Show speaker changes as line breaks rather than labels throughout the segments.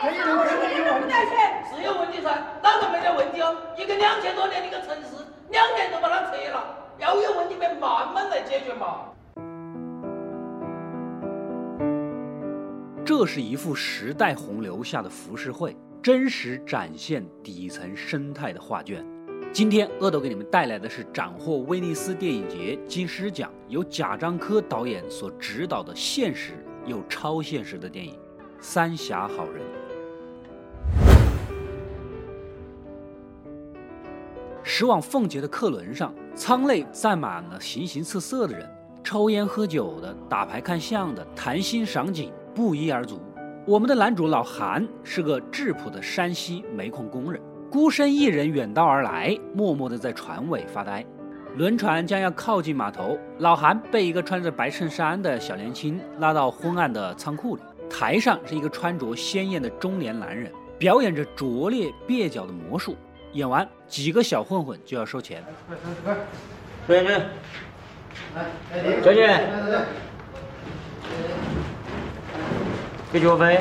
是有问题噻，哪个没得问题哦？一个2000多年的一个城市，2年就把它拆了，要有问题得慢慢来解决嘛。
这是一幅时代洪流下的浮世绘，真实展现底层生态的画卷。今天阿斗给你们带来的是斩获威尼斯电影节金狮奖，由贾樟柯导演所执导的现实又超现实的电影《三峡好人》。驶往奉节的客轮上，舱内站满了形形色色的人，抽烟喝酒的，打牌看相的，谈心赏景，不一而足。我们的男主老韩是个质朴的山西煤矿工人，孤身一人远道而来，默默地在船尾发呆。轮船将要靠近码头，老韩被一个穿着白衬衫的小年轻拉到昏暗的仓库里。台上是一个穿着鲜艳的中年男人，表演着拙劣蹩脚的魔术。演完，几个小混混就要收钱。
对对，小姐，给学费，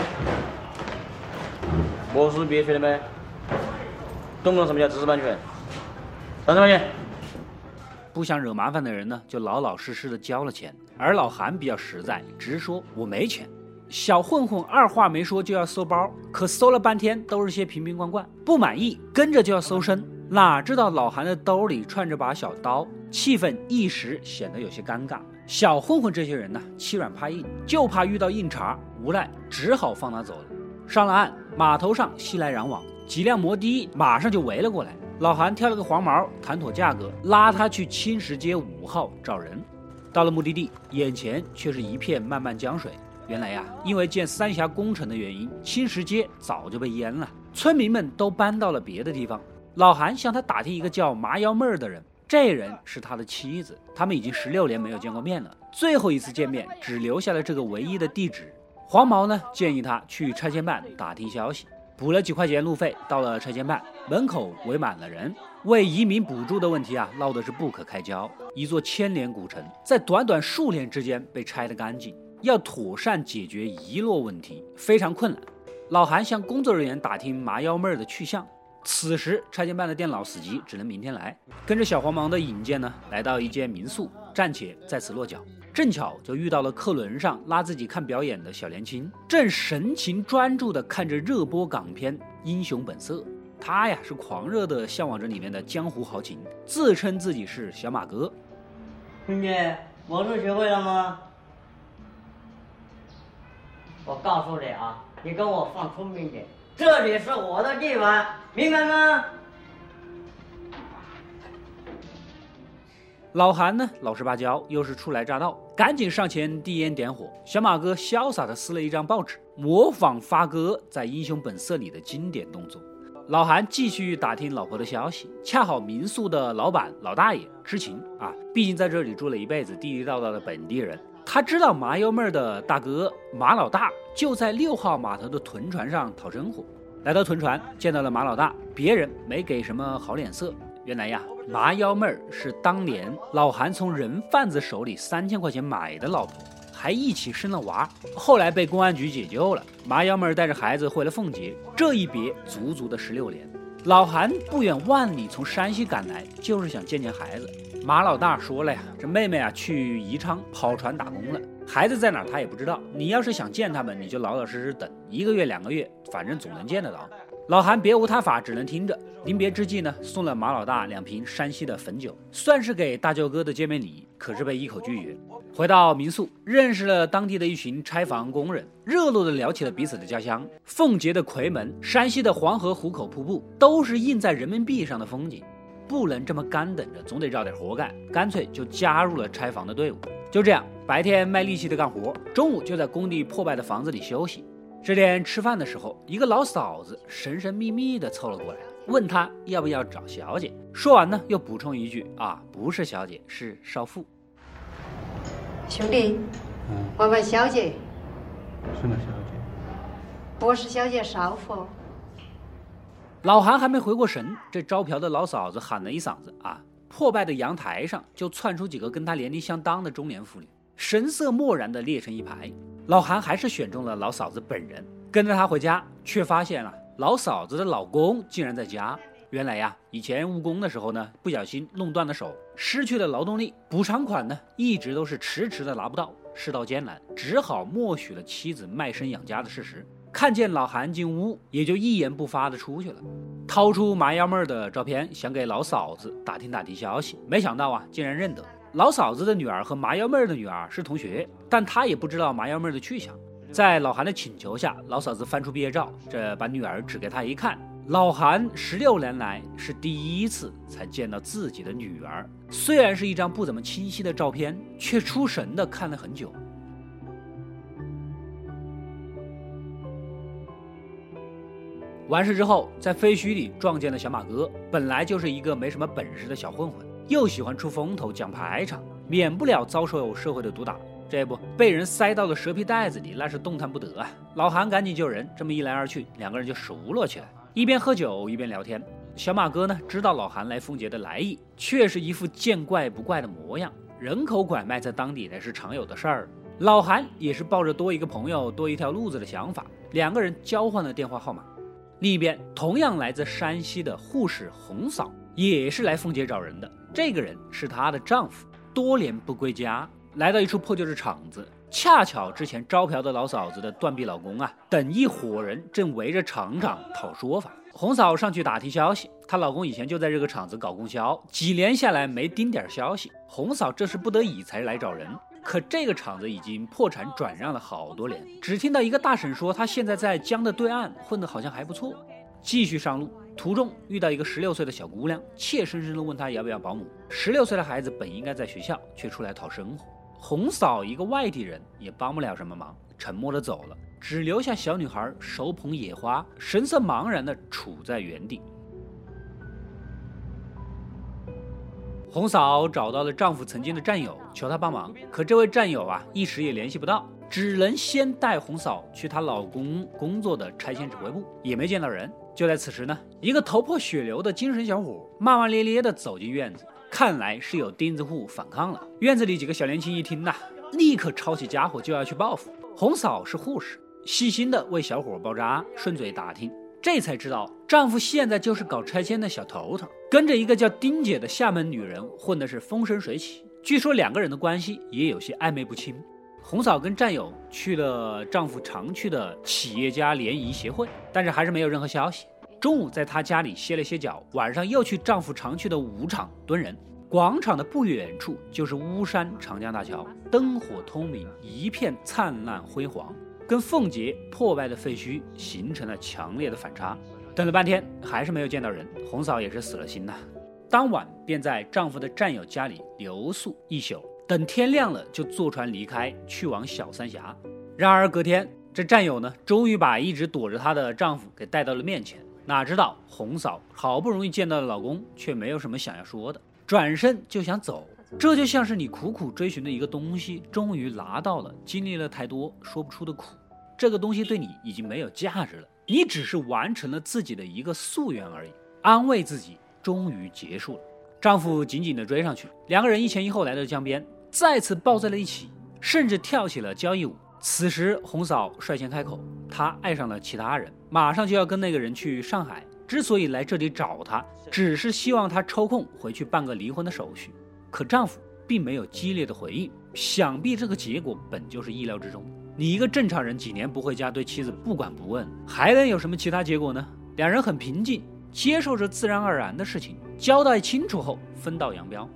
我是别吹的没？懂不懂什么叫知识版权？30块钱。
不想惹麻烦的人呢，就老老实实的交了钱。而老韩比较实在，直说我没钱。小混混二话没说就要搜包，可搜了半天都是些瓶瓶罐罐，不满意跟着就要搜身。哪知道老韩的兜里串着把小刀，气氛一时显得有些尴尬。小混混这些人呢，欺软怕硬，就怕遇到硬茬，无奈只好放他走了。上了岸，码头上熙来攘往，几辆摩的马上就围了过来。老韩挑了个黄毛，谈妥价格，拉他去青石街5号找人。到了目的地，眼前却是一片漫漫江水。原来呀，因为建三峡工程的原因，青石街早就被淹了，村民们都搬到了别的地方。老韩向他打听一个叫麻幺妹儿的人，这人是他的妻子，他们已经16年没有见过面了，最后一次见面只留下了这个唯一的地址。黄毛呢，建议他去拆迁办打听消息，补了几块钱路费，到了拆迁办门口围满了人，为移民补助的问题啊闹得是不可开交。一座千年古城在短短数年之间被拆得干净，要妥善解决遗落问题非常困难。老韩向工作人员打听麻幺妹儿的去向，此时拆迁办的店老司机只能明天来。跟着小黄毛的引荐呢，来到一间民宿，暂且在此落脚。正巧就遇到了客轮上拉自己看表演的小年轻，正神情专注地看着热播港片《英雄本色》。他呀是狂热地向往着里面的江湖豪情，自称自己是小马哥。
兄弟，魔术学会了吗？我告诉你啊，你跟我放聪明点，这里是我的地盘，明白吗？
老韩呢，老实巴交，又是初来乍到，赶紧上前递烟点火。小马哥潇洒地撕了一张报纸，模仿发哥在《英雄本色》里的经典动作。老韩继续打听老婆的消息，恰好民宿的老板老大爷知情啊，毕竟在这里住了一辈子，地地道道的本地人。他知道麻幺妹儿的大哥马老大就在6号码头的屯船上讨生活。来到屯船，见到了马老大，别人没给什么好脸色。原来呀，麻幺妹儿是当年老韩从人贩子手里3000块钱买的老婆，还一起生了娃，后来被公安局解救了。麻幺妹儿带着孩子回了奉节，这一别足足的16年。老韩不远万里从山西赶来，就是想见见孩子。马老大说了呀，这妹妹啊去宜昌跑船打工了，孩子在哪儿他也不知道。你要是想见他们，你就老老实实等1个月2个月，反正总能见得到。老韩别无他法，只能听着。临别之际呢，送了马老大2瓶山西的汾酒，算是给大舅哥的见面礼，可是被一口拒绝。回到民宿，认识了当地的一群拆房工人，热络地聊起了彼此的家乡。奉节的夔门，山西的黄河湖口瀑布，都是印在人民币上的风景。不能这么干等着，总得找点活干，干脆就加入了拆房的队伍。就这样，白天卖力气的干活，中午就在工地破败的房子里休息。这天吃饭的时候，一个老嫂子神神秘秘地凑了过来，问他要不要找小姐。说完呢，又补充一句啊，不是小姐，是少妇。
兄弟，我问小姐。
什么小姐？
不是小姐，少妇。
老韩还没回过神，这招嫖的老嫂子喊了一嗓子啊，破败的阳台上就窜出几个跟他年龄相当的中年妇女，神色漠然地列成一排。老韩还是选中了老嫂子本人， 跟着他回家，却发现了老嫂子的老公竟然在家。原来呀，以前务工的时候呢，不小心弄断了手，失去了劳动力，补偿款呢一直都是迟迟的拿不到，世道艰难，只好默许了妻子卖身养家的事实。看见老韩进屋，也就一言不发的出去了，掏出麻幺妹的照片，想给老嫂子打听消息，没想到啊，竟然认得老嫂子的女儿和麻幺妹的女儿是同学，但他也不知道麻幺妹的去向。在老韩的请求下，老嫂子翻出毕业照，这把女儿指给他一看。老韩16年来是第一次才见到自己的女儿，虽然是一张不怎么清晰的照片，却出神的看了很久。完事之后，在废墟里撞见了小马哥，本来就是一个没什么本事的小混混，又喜欢出风头讲排场，免不了遭受社会的毒打。这不被人塞到了蛇皮袋子里，那是动弹不得啊！老韩赶紧救人，这么一来二去，两个人就熟络起来，一边喝酒一边聊天。小马哥呢，知道老韩来凤节的来意，却是一副见怪不怪的模样。人口拐卖在当地呢是常有的事儿，老韩也是抱着多一个朋友多一条路子的想法，两个人交换了电话号码。另一边，同样来自山西的护士红嫂也是来凤节找人的，这个人是她的丈夫，多年不归家，来到一处破旧的厂子，恰巧之前招嫖的老嫂子的断臂老公啊，等一伙人正围着厂长讨说法。红嫂上去打听消息，她老公以前就在这个厂子搞供销，几年下来没丁点消息，红嫂这是不得已才来找人。可这个厂子已经破产转让了好多年，只听到一个大婶说她现在在江的对岸混得好像还不错。继续上路，途中遇到一个16岁的小姑娘，怯生生地问她要不要保姆。16岁的孩子本应该在学校，却出来讨生活。红嫂一个外地人也帮不了什么忙，沉默地走了，只留下小女孩手捧野花，神色茫然地处在原地。红嫂找到了丈夫曾经的战友，求他帮忙，可这位战友啊一时也联系不到，只能先带红嫂去她老公工作的拆迁指挥部，也没见到人。就在此时呢，一个头破血流的精神小伙骂骂咧咧地走进院子，看来是有钉子户反抗了。院子里几个小年轻一听呐，立刻抄起家伙就要去报复。红嫂是护士，细心地为小伙包扎，顺嘴打听，这才知道丈夫现在就是搞拆迁的小头头，跟着一个叫丁姐的厦门女人混的是风生水起，据说两个人的关系也有些暧昧不清。红嫂跟战友去了丈夫常去的企业家联谊协会，但是还是没有任何消息。中午在她家里歇了些脚，晚上又去丈夫常去的舞场蹲人。广场的不远处就是巫山长江大桥，灯火通明，一片灿烂辉煌，跟凤节破败的废墟形成了强烈的反差。等了半天还是没有见到人，红嫂也是死了心呐。当晚便在丈夫的战友家里留宿一宿，等天亮了就坐船离开，去往小三峡。然而隔天，这战友呢，终于把一直躲着她的丈夫给带到了面前。哪知道红嫂好不容易见到了老公，却没有什么想要说的，转身就想走。这就像是你苦苦追寻的一个东西，终于拿到了，经历了太多说不出的苦，这个东西对你已经没有价值了，你只是完成了自己的一个夙愿而已，安慰自己终于结束了。丈夫紧紧地追上去，两个人一前一后来到江边，再次抱在了一起，甚至跳起了交谊舞。此时红嫂率先开口，她爱上了其他人，马上就要跟那个人去上海，之所以来这里找她，只是希望她抽空回去办个离婚的手续。可丈夫并没有激烈的回应，想必这个结果本就是意料之中。你一个正常人几年不回家，对妻子不管不问，还能有什么其他结果呢？两人很平静，接受着自然而然的事情，交代清楚后分道扬镳。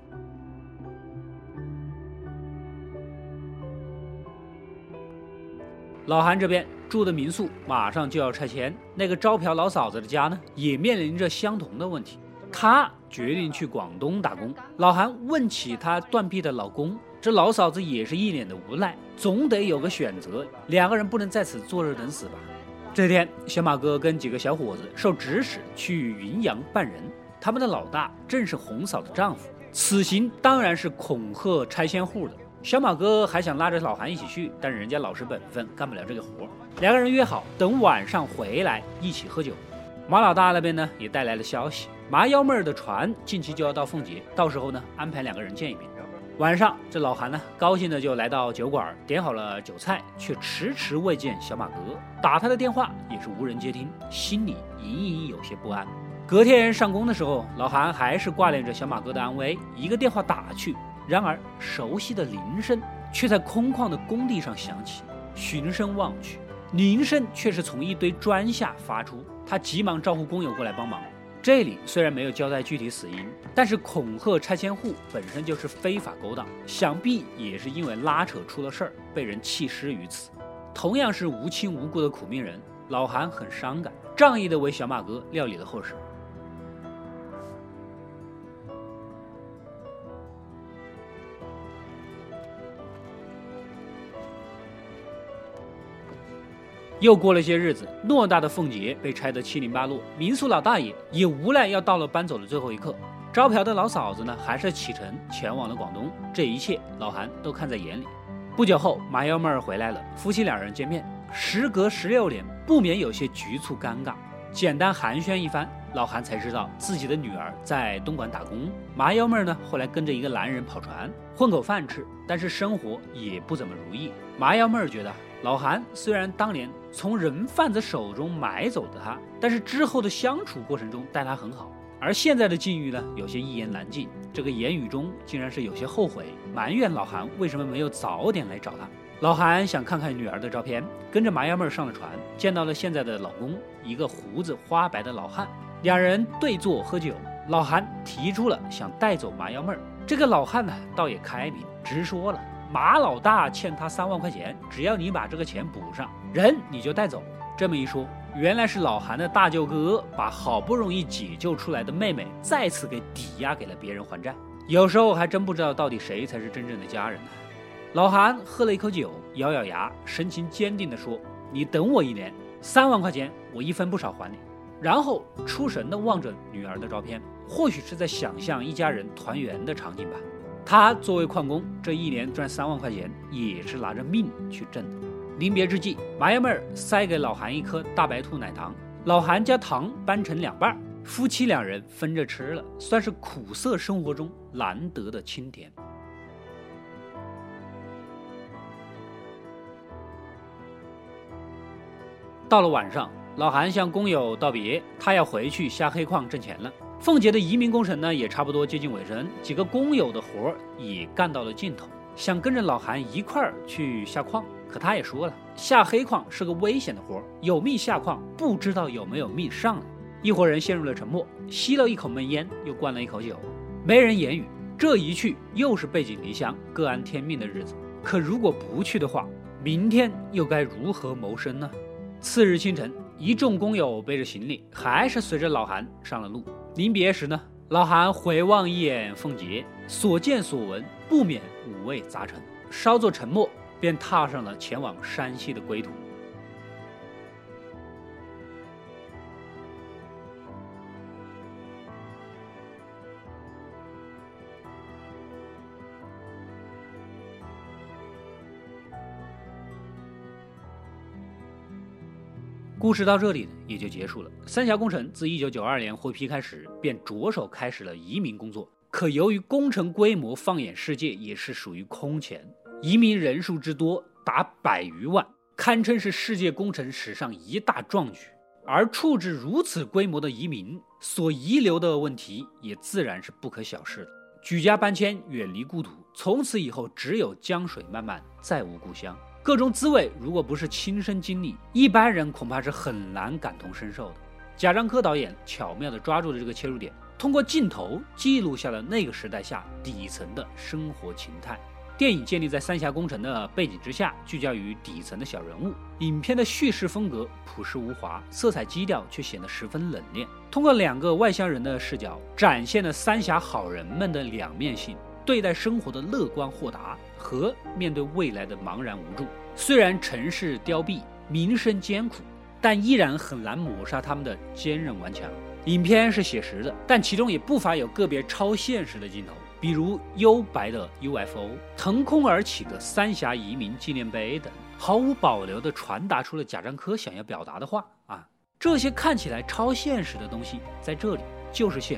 老韩这边住的民宿马上就要拆迁，那个招嫖老嫂子的家呢，也面临着相同的问题。她决定去广东打工。老韩问起她断臂的老公，这老嫂子也是一脸的无奈，总得有个选择，两个人不能在此坐着等死吧。这天，小马哥跟几个小伙子受指使去云阳办人，他们的老大正是红嫂的丈夫，此行当然是恐吓拆迁户的。小马哥还想拉着老韩一起去，但是人家老实本分，干不了这个活。两个人约好等晚上回来一起喝酒。马老大那边呢也带来了消息，麻幺妹儿的船近期就要到凤节，到时候呢安排两个人见一面。 晚上，这老韩呢，高兴的就来到酒馆，点好了酒菜，却迟迟未见小马哥。打他的电话也是无人接听，心里隐隐有些不安。隔天上工的时候，老韩还是挂念着小马哥的安危，一个电话打去，然而熟悉的铃声却在空旷的工地上响起。循声望去，铃声却是从一堆砖下发出。他急忙招呼工友过来帮忙。这里虽然没有交代具体死因，但是恐吓拆迁户本身就是非法勾当，想必也是因为拉扯出了事儿，被人弃尸于此。同样是无亲无故的苦命人，老韩很伤感，仗义的为小马哥料理了后事。又过了些日子，偌大的凤节被拆得七零八落，民宿老大爷也无奈要到了搬走的最后一刻。招嫖的老嫂子呢，还是启程前往了广东。这一切，老韩都看在眼里。不久后，麻幺妹儿回来了，夫妻两人见面，时隔16年，不免有些局促尴尬。简单寒暄一番，老韩才知道自己的女儿在东莞打工。麻幺妹儿呢，后来跟着一个男人跑船，混口饭吃，但是生活也不怎么如意。麻幺妹儿觉得，老韩虽然当年从人贩子手中买走的他，但是之后的相处过程中待他很好，而现在的境遇呢，有些一言难尽。这个言语中竟然是有些后悔，埋怨老韩为什么没有早点来找他。老韩想看看女儿的照片，跟着麻幺妹上了船，见到了现在的老公，一个胡子花白的老汉。两人对坐喝酒，老韩提出了想带走麻幺妹。这个老汉呢，倒也开明，直说了，马老大欠他3万块钱，只要你把这个钱补上，人你就带走。这么一说，原来是老韩的大舅哥把好不容易解救出来的妹妹再次给抵押给了别人还债。有时候还真不知道到底谁才是真正的家人呢。老韩喝了一口酒，咬咬牙，神情坚定地说，你等我1年，3万块钱我1分不少还你。然后出神地望着女儿的照片，或许是在想象一家人团圆的场景吧。他作为矿工，这1年赚3万块钱也是拿着命去挣的。临别之际，麻幺妹儿塞给老韩一颗大白兔奶糖，老韩将糖掰成2半，夫妻两人分着吃了，算是苦涩生活中难得的清甜。到了晚上，老韩向工友道别，他要回去下黑矿挣钱了。凤节的移民工程呢，也差不多接近尾声，几个工友的活也干到了尽头，想跟着老韩一块儿去下矿。可他也说了，下黑矿是个危险的活，有命下矿，不知道有没有命上来。一伙人陷入了沉默，吸了一口闷烟，又灌了一口酒，没人言语。这一去又是背井离乡、各安天命的日子。可如果不去的话，明天又该如何谋生呢？次日清晨，一众工友背着行李，还是随着老韩上了路。临别时呢，老韩回望一眼凤节，所见所闻不免五味杂陈，稍作沉默，便踏上了前往山西的归途。故事到这里也就结束了。三峡工程自1992年获批开始，便着手开始了移民工作。可由于工程规模放眼世界也是属于空前，移民人数之多达100余万，堪称是世界工程史上一大壮举。而处置如此规模的移民，所遗留的问题也自然是不可小视的。举家搬迁，远离故土，从此以后只有江水漫漫，再无故乡。各种滋味，如果不是亲身经历，一般人恐怕是很难感同身受的。贾樟柯导演巧妙地抓住了这个切入点，通过镜头记录下了那个时代下底层的生活情态。电影建立在三峡工程的背景之下，聚焦于底层的小人物。影片的叙事风格朴实无华，色彩基调却显得十分冷冽。通过2个外乡人的视角，展现了三峡好人们的两面性，对待生活的乐观豁达和面对未来的茫然无助。虽然城市凋敝，民生艰苦，但依然很难抹杀他们的坚韧顽强。影片是写实的，但其中也不乏有个别超现实的镜头，比如幽白的 UFO、 腾空而起的三峡移民纪念碑等，毫无保留地传达出了贾樟柯想要表达的话啊！这些看起来超现实的东西，在这里就是现实，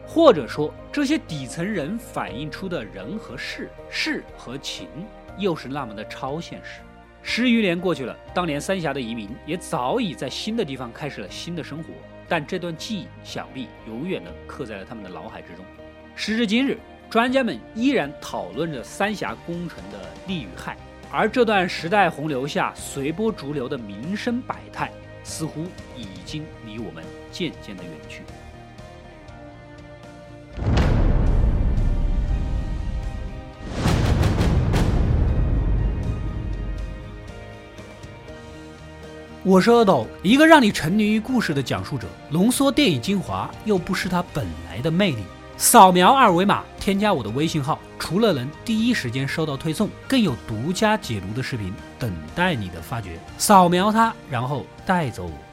或者说这些底层人反映出的人和事，事和情，又是那么的超现实。10余年过去了，当年三峡的移民也早已在新的地方开始了新的生活，但这段记忆想必永远地刻在了他们的脑海之中。时至今日，专家们依然讨论着三峡工程的利与害，而这段时代洪流下随波逐流的民生百态，似乎已经离我们渐渐的远去。我是阿斗，一个让你沉迷于故事的讲述者，浓缩电影精华，又不失它本来的魅力。扫描二维码，添加我的微信号，除了能第一时间收到推送，更有独家解读的视频等待你的发掘。扫描它，然后带走我。